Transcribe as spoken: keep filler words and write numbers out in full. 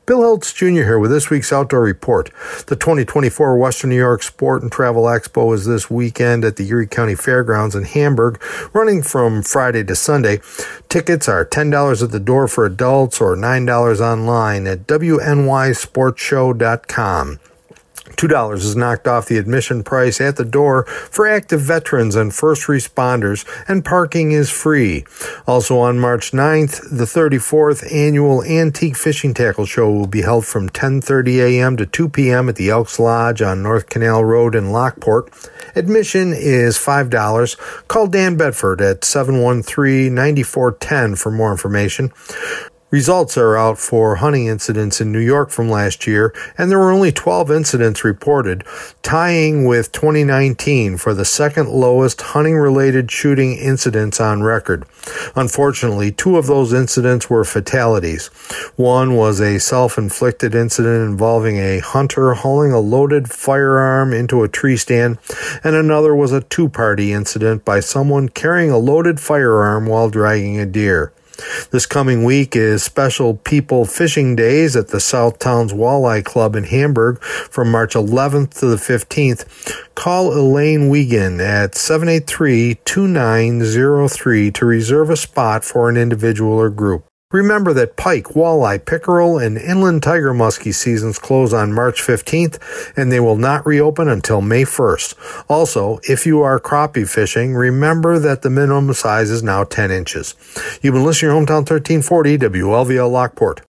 Bill Hiltz Junior here with this week's Outdoor Report. The twenty twenty-four Western New York Sport and Travel Expo is this weekend at the Erie County Fairgrounds in Hamburg, running from Friday to Sunday. Tickets are ten dollars at the door for adults or nine dollars online at W N Y sports show dot com. two dollars is knocked off the admission price at the door for active veterans and first responders, and parking is free. Also on March ninth, the thirty-fourth Annual Antique Fishing Tackle Show will be held from ten thirty a.m. to two p.m. at the Elks Lodge on North Canal Road in Lockport. Admission is five dollars. Call Dan Bedford at seven one three, nine four one zero for more information. Results are out for hunting incidents in New York from last year, and there were only twelve incidents reported, tying with twenty nineteen for the second lowest hunting-related shooting incidents on record. Unfortunately, two of those incidents were fatalities. One was a self-inflicted incident involving a hunter hauling a loaded firearm into a tree stand, and another was a two-party incident by someone carrying a loaded firearm while dragging a deer. This coming week is Special People Fishing Days at the South Towns Walleye Club in Hamburg from March eleventh to the fifteenth. Call Elaine Wiegand at seven eight three, two nine zero three to reserve a spot for an individual or group. Remember that pike, walleye, pickerel, and inland tiger muskie seasons close on March fifteenth, and they will not reopen until May first. Also, if you are crappie fishing, remember that the minimum size is now ten inches. You've been listening to Hometown thirteen forty, W L V L Lockport.